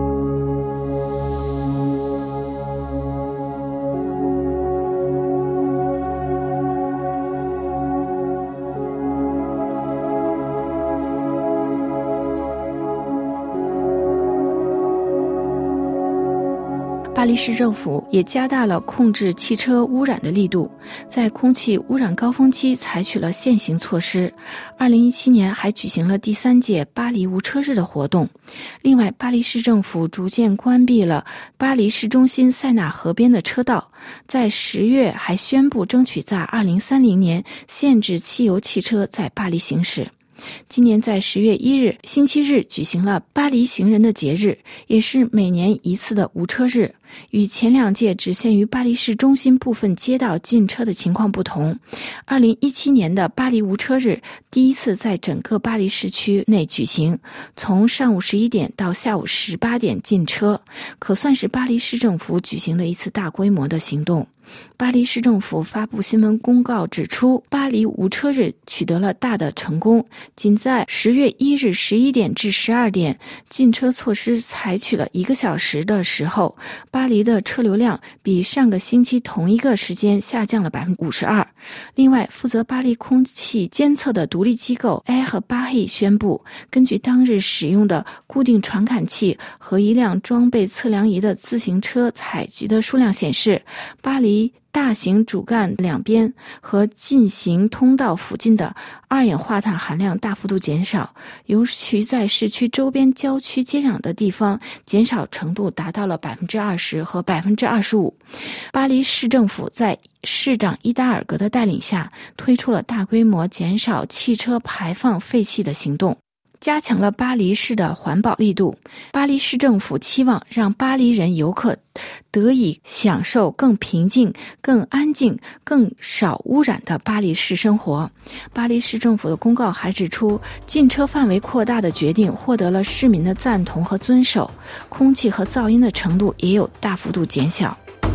[SPEAKER 6] 巴黎市政府也加大了控制汽车污染的力度，在空气污染高峰期采取了现行措施。2017年还举行了第3届巴黎无车日的活动。另外，巴黎市政府逐渐关闭了巴黎市中心塞纳河边的车道，在10月还宣布争取在2030年限制汽油汽车在巴黎行驶。今年在10月1日星期日举行了巴黎行人的节日，也是每年一次的无车日。与前2届只限于巴黎市中心部分街道禁车的情况不同，2017年的巴黎无车日第一次在整个巴黎市区内举行，从上午11点到下午18点禁车，可算是巴黎市政府举行的一次大规模的行动。巴黎市政府发布新闻公告指出，巴黎无车日取得了大的成功，仅在10月1日11点至12点禁车措施采取了1个小时的时候，巴黎的车流量比上个星期同一个时间下降了 52%。 另外，负责巴黎空气监测的独立机构 A 和巴黑宣布，根据当日使用的固定传感器和一辆装备测量仪的自行车采集的数量显示，巴黎大型主干两边和进行通道附近的二氧化碳含量大幅度减少，尤其在市区周边郊区接壤的地方，减少程度达到了 20% 和 25%。 巴黎市政府在市长伊达尔格的带领下，推出了大规模减少汽车排放废气的行动，加强了巴黎市的环保力度。巴黎市政府期望让巴黎人游客得以享受更平静、更安静、更少污染的巴黎市生活。巴黎市政府的公告还指出，禁车范围扩大的决定获得了市民的赞同和遵守，空气和噪音的程度也有大幅度减小。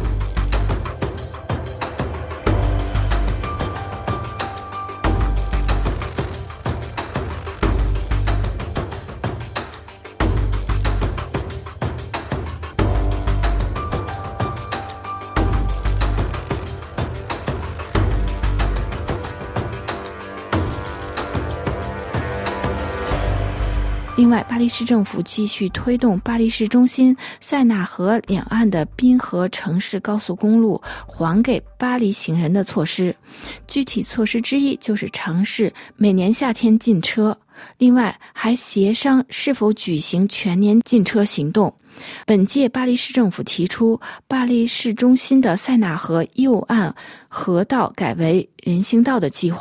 [SPEAKER 6] 另外，巴黎市政府继续推动巴黎市中心塞纳河两岸的滨河城市高速公路还给巴黎行人的措施。具体措施之一就是尝试每年夏天禁车，另外还协商是否举行全年禁车行动。本届巴黎市政府提出，巴黎市中心的塞纳河右岸河道改为人行道的计划。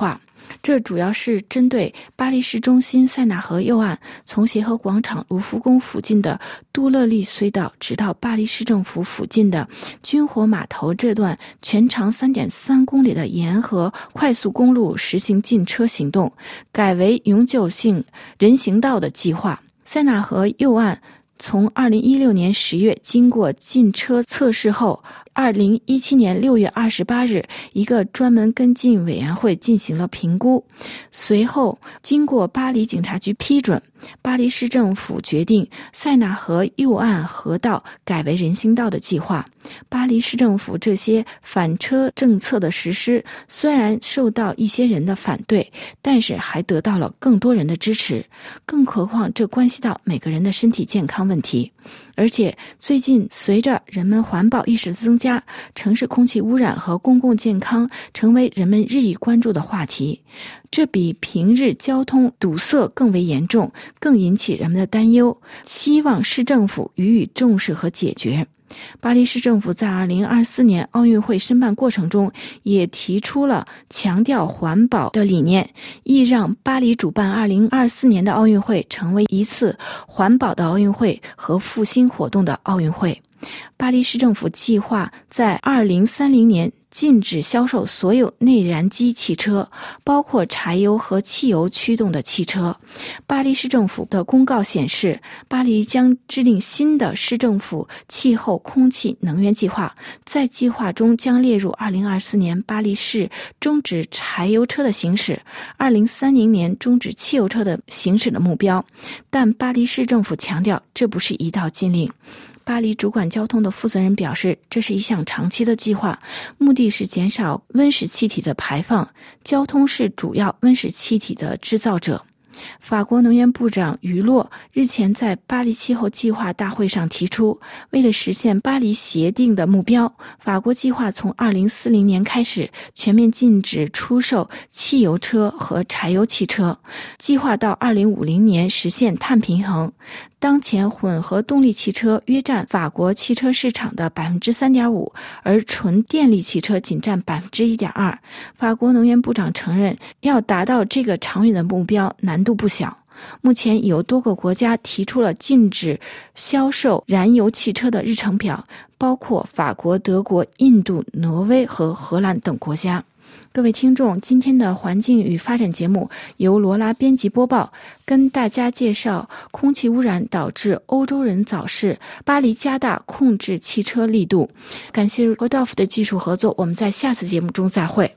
[SPEAKER 6] 这主要是针对巴黎市中心塞纳河右岸，从协和广场卢浮宫附近的杜勒利隧道直到巴黎市政府附近的军火码头这段全长 3.3 公里的沿河快速公路实行禁车行动，改为永久性人行道的计划。塞纳河右岸从2016年10月经过禁车测试后，2017年6月28日，一个专门跟进委员会进行了评估。随后，经过巴黎警察局批准，巴黎市政府决定塞纳河右岸河道改为人行道的计划。巴黎市政府这些反车政策的实施，虽然受到一些人的反对，但是还得到了更多人的支持。更何况这关系到每个人的身体健康问题。而且最近随着人们环保意识的增加，城市空气污染和公共健康成为人们日益关注的话题。这比平日交通堵塞更为严重，更引起人们的担忧，希望市政府予以重视和解决。巴黎市政府在2024年奥运会申办过程中也提出了强调环保的理念，亦让巴黎主办2024年的奥运会成为一次环保的奥运会和复兴活动的奥运会。巴黎市政府计划在2030年禁止销售所有内燃机汽车，包括柴油和汽油驱动的汽车。巴黎市政府的公告显示，巴黎将制定新的市政府气候空气能源计划，在计划中将列入2024年巴黎市终止柴油车的行驶，2030年终止汽油车的行驶的目标。但巴黎市政府强调，这不是一道禁令。巴黎主管交通的负责人表示，这是一项长期的计划，目的是减少温室气体的排放。交通是主要温室气体的制造者。法国能源部长于洛日前在巴黎气候计划大会上提出，为了实现巴黎协定的目标，法国计划从2040年开始全面禁止出售汽油车和柴油汽车，计划到2050年实现碳平衡。当前混合动力汽车约占法国汽车市场的 3.5%， 而纯电力汽车仅占 1.2%。 法国能源部长承认，要达到这个长远的目标难度不小。目前有多个国家提出了禁止销售燃油汽车的日程表，包括法国、德国、印度、挪威和荷兰等国家。各位听众，今天的环境与发展节目由罗拉编辑播报，跟大家介绍空气污染导致欧洲人早逝，巴黎加大控制汽车力度。感谢和道夫的技术合作，我们在下次节目中再会。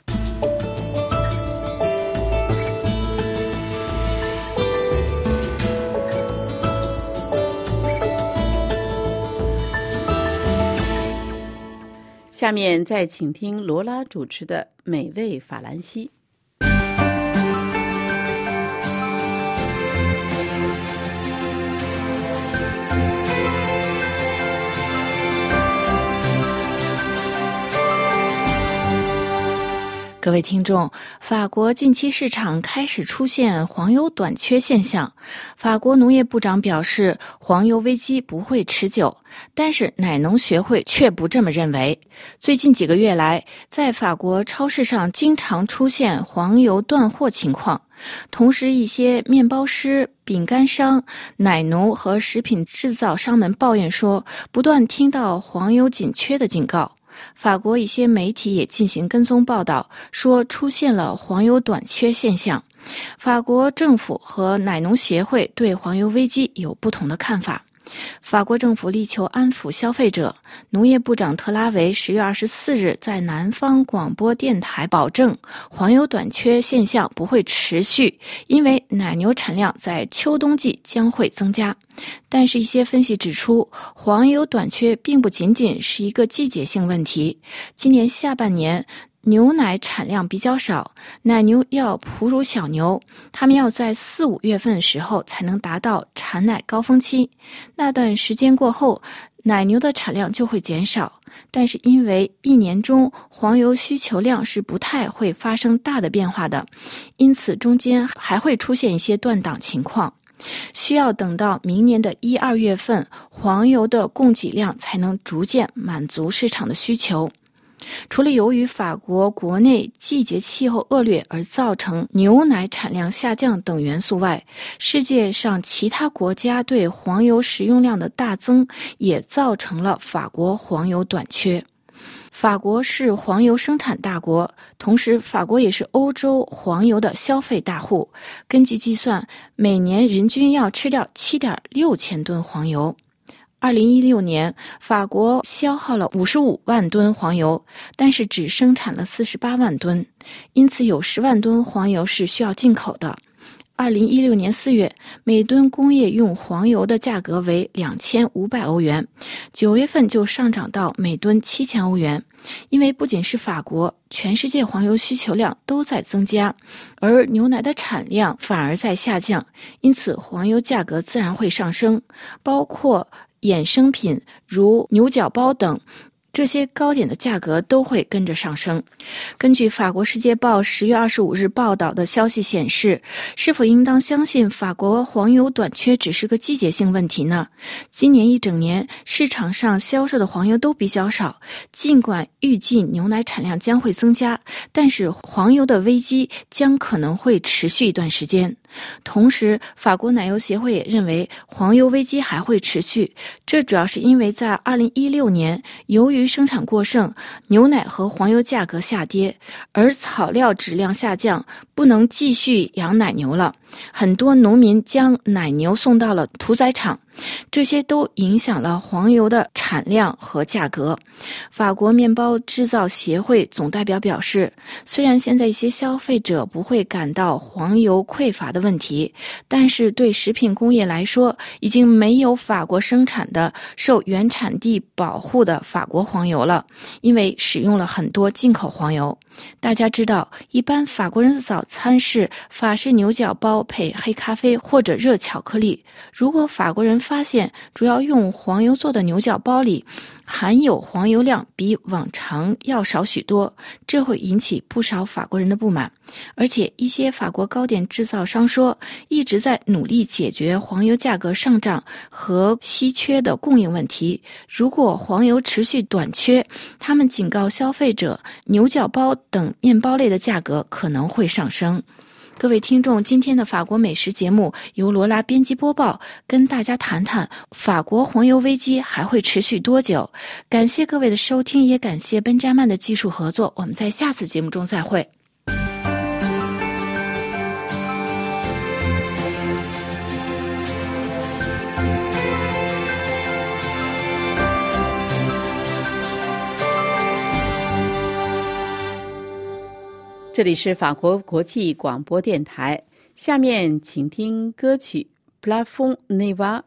[SPEAKER 1] 下面再请听罗拉主持的《美味法兰西》。
[SPEAKER 6] 各位听众，法国近期市场开始出现黄油短缺现象。法国农业部长表示，黄油危机不会持久，但是奶农协会却不这么认为。最近几个月来，在法国超市上经常出现黄油断货情况，同时一些面包师、饼干商、奶农和食品制造商们抱怨说，不断听到黄油紧缺的警告。法国一些媒体也进行跟踪报道，说出现了黄油短缺现象。法国政府和奶农协会对黄油危机有不同的看法。法国政府力求安抚消费者，农业部长特拉维10月24日在南方广播电台保证，黄油短缺现象不会持续，因为奶牛产量在秋冬季将会增加。但是一些分析指出，黄油短缺并不仅仅是一个季节性问题。今年下半年牛奶产量比较少，奶牛要哺乳小牛，它们要在4、5月份时候才能达到产奶高峰期。那段时间过后，奶牛的产量就会减少。但是因为一年中黄油需求量是不太会发生大的变化的，因此中间还会出现一些断档情况。需要等到明年的1、2月份，黄油的供给量才能逐渐满足市场的需求。 除了由于法国国内季节气候恶劣而造成牛奶产量下降等元素外，世界上其他国家对黄油食用量的大增也造成了法国黄油短缺。法国是黄油生产大国，同时法国也是欧洲黄油的消费大户。根据计算，每年人均要吃掉7.6千吨黄油。2016年，法国消耗了55万吨黄油，但是只生产了48万吨，因此有10万吨黄油是需要进口的。2016年4月，每吨工业用黄油的价格为2500欧元，9月份就上涨到每吨7000欧元。因为不仅是法国，全世界黄油需求量都在增加，而牛奶的产量反而在下降，因此黄油价格自然会上升，包括衍生品如牛角包等，这些糕点的价格都会跟着上升。根据法国《世界报》10月25日报道的消息显示，是否应当相信法国黄油短缺只是个季节性问题呢？今年一整年市场上销售的黄油都比较少，尽管预计牛奶产量将会增加，但是黄油的危机将可能会持续一段时间。同时，法国奶油协会也认为黄油危机还会持续，这主要是因为在2016年，由于生产过剩，牛奶和黄油价格下跌，而草料质量下降，不能继续养奶牛了。很多农民将奶牛送到了屠宰场，这些都影响了黄油的产量和价格。法国面包制造协会总代表表示，虽然现在一些消费者不会感到黄油匮乏的问题，但是对食品工业来说，已经没有法国生产的受原产地保护的法国黄油了，因为使用了很多进口黄油。大家知道，一般法国人的早餐是法式牛角包配黑咖啡或者热巧克力。如果法国人发现主要用黄油做的牛角包里含有黄油量比往常要少许多，这会引起不少法国人的不满。而且一些法国糕点制造商说，一直在努力解决黄油价格上涨和稀缺的供应问题。如果黄油持续短缺，他们警告消费者，牛角包等面包类的价格可能会上升。各位听众，今天的法国美食节目由罗拉编辑播报，跟大家谈谈法国黄油危机还会持续多久。感谢各位的收听，也感谢本扎曼的技术合作，我们在下次节目中再会。
[SPEAKER 1] 这里是法国国际广播电台，下面请听歌曲《Plafond Neva》。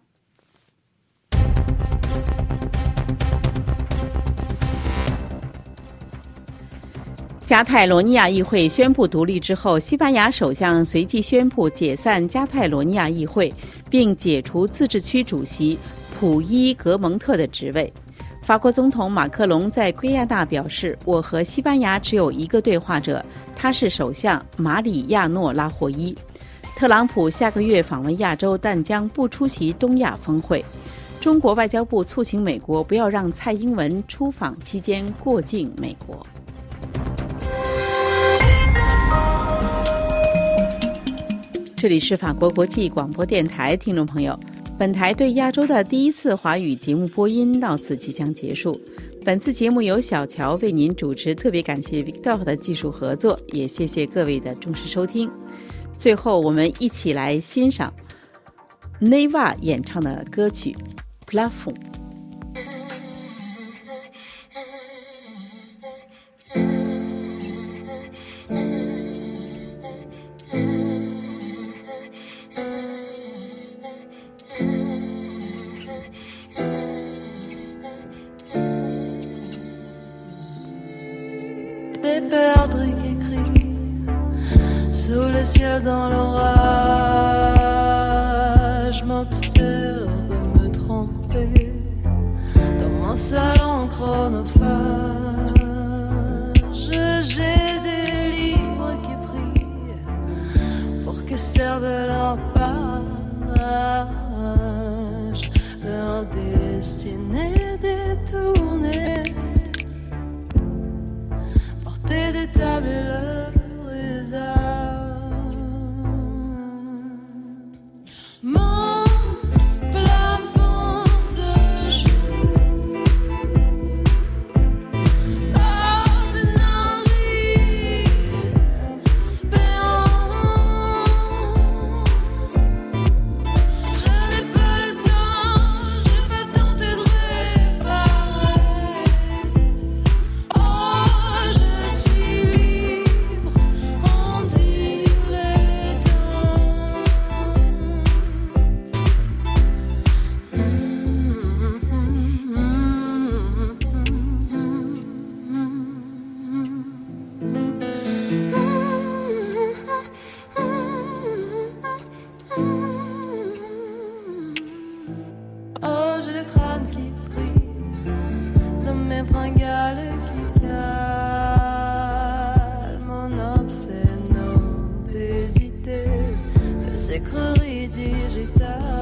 [SPEAKER 1] 加泰罗尼亚议会宣布独立之后，西班牙首相随即宣布解散加泰罗尼亚议会，并解除自治区主席普伊格蒙特的职位。法国总统马克龙在圭亚那表示，我和西班牙只有一个对话者，他是首相马里亚诺·拉霍伊。特朗普下个月访问亚洲，但将不出席东亚峰会。中国外交部促请美国不要让蔡英文出访期间过境美国。这里是法国国际广播电台，听众朋友，本台对亚洲的第一次华语节目播音到此即将结束。本次节目由小乔为您主持，特别感谢 Victor 的技术合作，也谢谢各位的忠实收听。最后，我们一起来欣赏 Neva 演唱的歌曲《Plafond》。
[SPEAKER 8] Des perdrix qui crient sous le ciel dans l'orage m'observe me tromper dans mon salon chronophage. J'ai des livres qui prient pour que serve leur page, leur destinée détournée. inévitable et l'heure est out. Mon plafond se joue par une envie béante. Je n'ai pas le temps, j'ai pas tenté de réparer. Oh, je suis libre, on dit les temps. Oh, j'ai le crâne qui brille dans mes fringales qui calment mon obscène obésité de ces creueries digitales.